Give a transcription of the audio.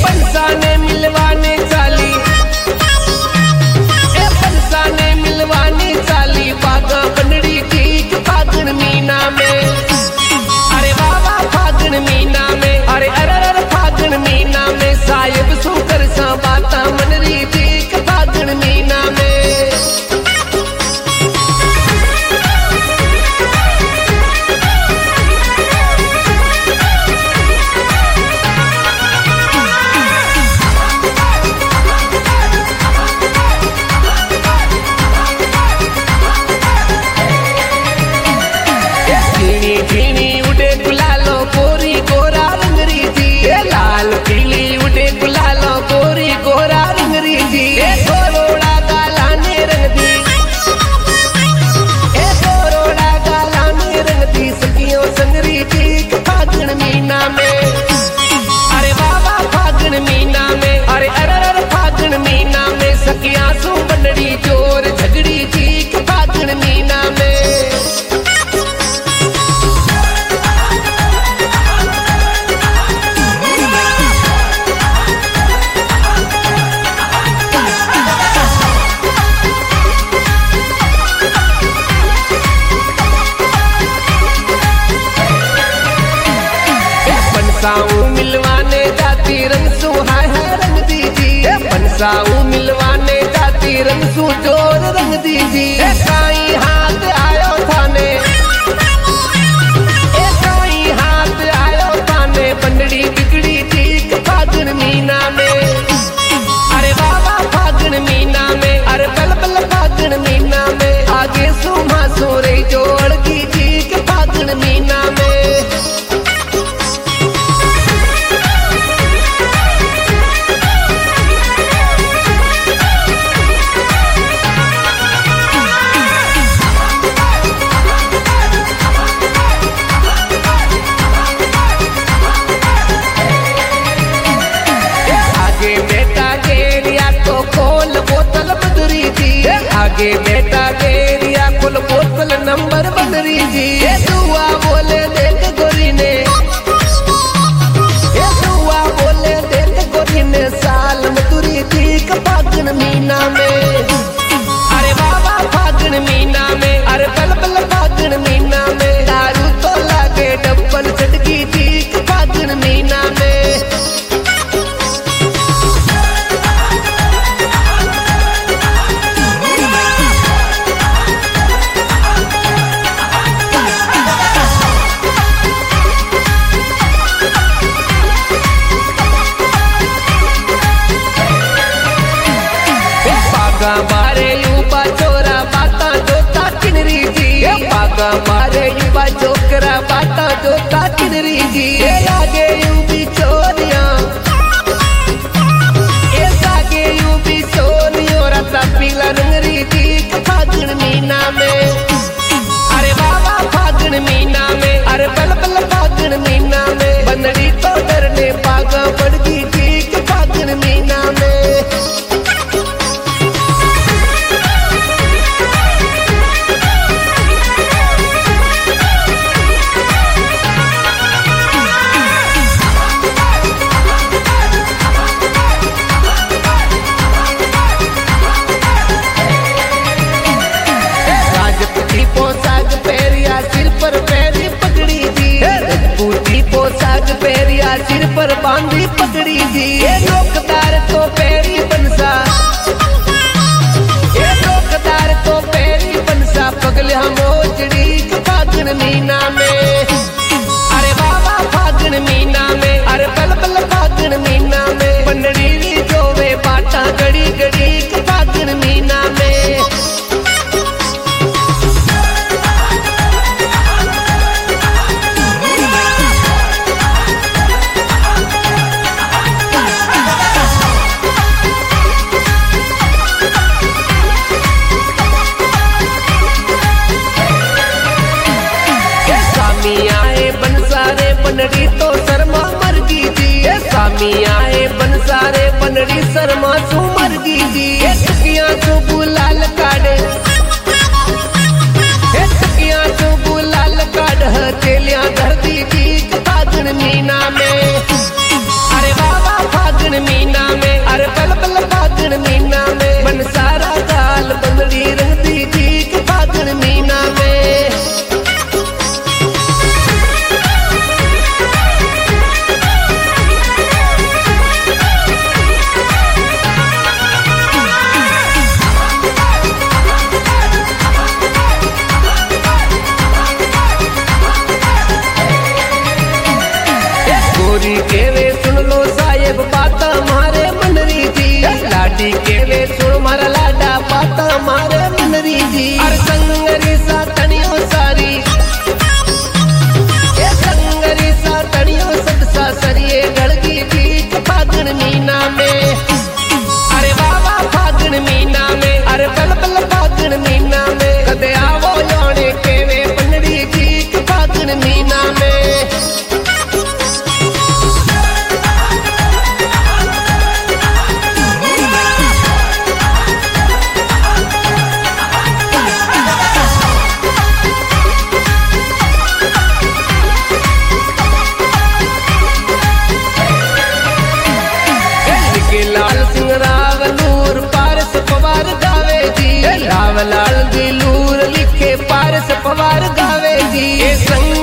पंसा ने मिलवाने चाली, पंसा ने मिलवाने चाली बागा बनड़ी ठीक फागुन मीना में। अरे बाबा फागुन मीना में, अरे अरे फागुन मीना में साहिब सुकर सा बाता मन री ठीक फागुन मीना में। झीनी उड़े गुलालो गोरी गोरा रंगरी जी, लाल पीली उड़े गुलालो गोरी गोरा रंगरी जी। गोरोड़ा गाला ने रंग दी, गोरोड़ा गाला ने रंग दी सखियों संगरी ठीक फागुन मीना में। अरे बाबा फागुन मीना में, अरे अरे फागुन मीना में सखियां सू बनड़ी जोर झगड़ी ठीक फागुन मीना में। पंसाऊ मिलवाने जाती रंग सू हाय है रंग दीजिए, पंसाऊ मिलवाने जाती रंग सू जोर रंग दीजिए। काई हाथ आयो थाने, काई हाथ आयो थाने बनड़ी बिगड़ी ठीक फागुन मीना में। अरे बाबा फागुन मीना में, अरे बल बल फागुन मीना में आगे सुमा सोरे जोड़ की ठीक फागुन मीना में। आगे बेटा गेरिया कुल बोतल नंबर बदरी जी। दुआ बोले देख गोरी ने, दुआ बोले देख गोरी ने साल मधुरी ठीक फागुन मीना में। अरे बाबा फागुन मीना में, अरे बल बल फागुन मीना में दारू तो लागे डब्बल चटकी ठीक फागुन मीना में। मारे युवा चोरा बाता जोता किनरी जी, बागा मारे युवा चोकरा बाता जोता किनरी जी। लागे यूबी चोरिया, लागे यूबी चोरियों रता पीला रंगरी ठीक फागुन मीना में। अरे बाबा फागुन मीना में, अरे बल बल फागुन मीना में बनड़ी तो डरने बागा बड़गी ठीक फागुन मीना में। पोशाक पेरिया सिर पर पैरी पकड़ी जी, पूती पोशाक पेरिया सिर पर बांधी पकड़ी जी। लोकदार तो पैरी बनसा, लोकदार तो पैरी बनसा पगले हम ओचड़ी फागुन मीना में। अरे बाबा फागुन मीना में, अरे बल बल फागुन मीना में बनड़ी जोवे बाटा गड़ी गड़ी फागुन मीना में। सुन लो साहेब बात मारे मनरी जी लाडी के वे सुन मारा लाडा बात मारे मनरी जी अरे संगरी सा तनियो सारी ये संगरी सा तनियो सदसा सरिये गड़गी बीच फागुन मीना में अरे बाबा फागुन मीना में अरे बल बल फागुन मीना में कदे आवो योने के वे बनड़ी जी फागुन मीना में लाल सिंह रावलूर पारस पवार गावे जी रावलाल दिलूर लिखे पारस पवार गावे जी